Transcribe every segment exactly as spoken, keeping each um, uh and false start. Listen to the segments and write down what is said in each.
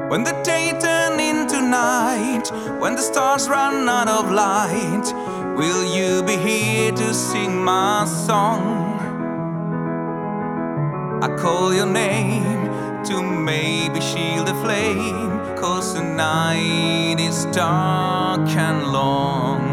When the day turns into night, when the stars run out of light, will you be here to sing my song? I call your name to maybe shield the flame, 'cause the night is dark and long.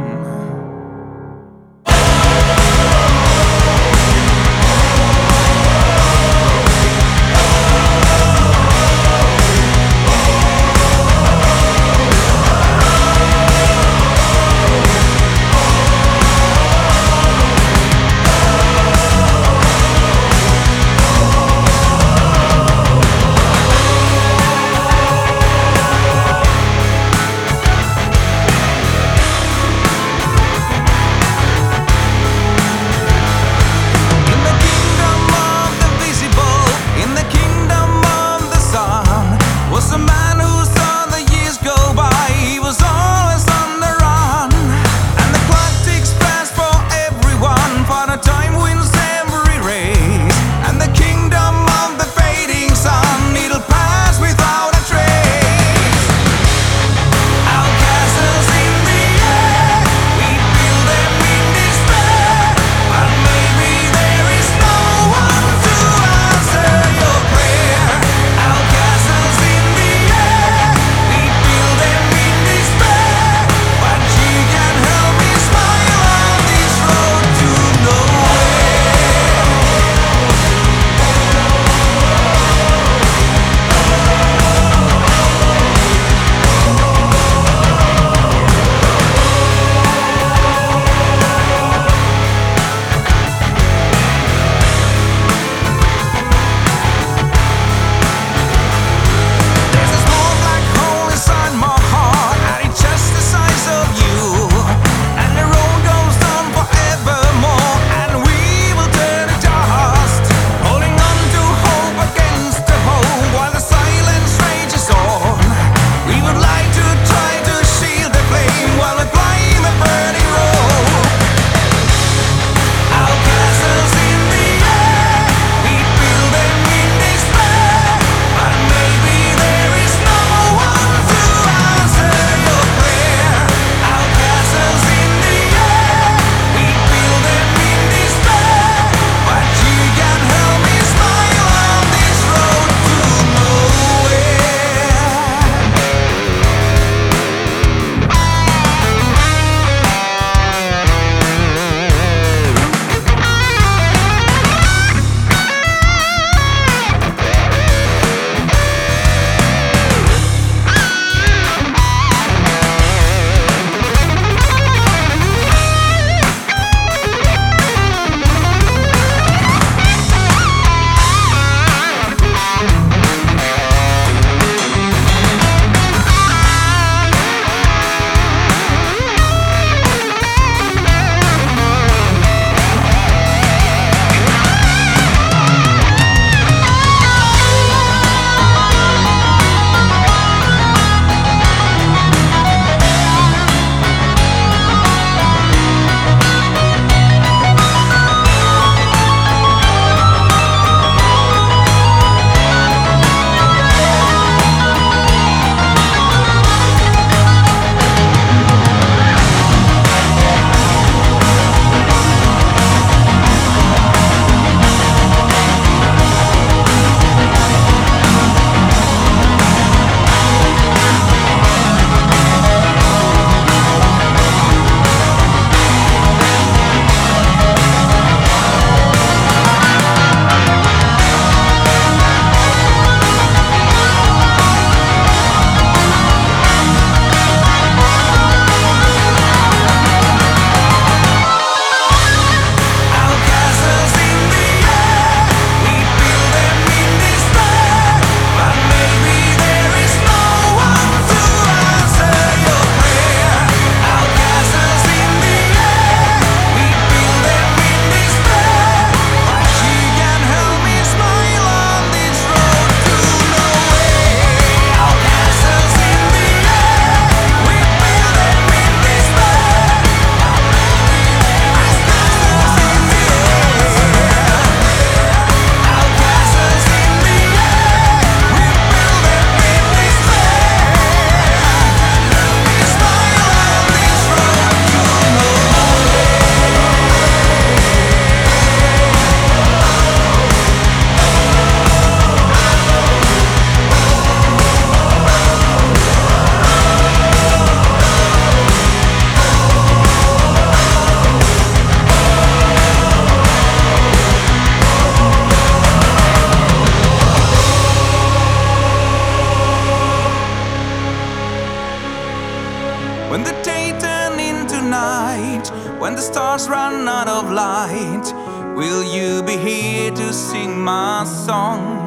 when the stars run out of light, will you be here to sing my song?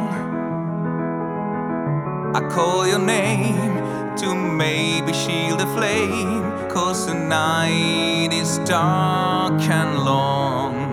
I call your name to maybe shield the flame, 'cause the night is dark and long.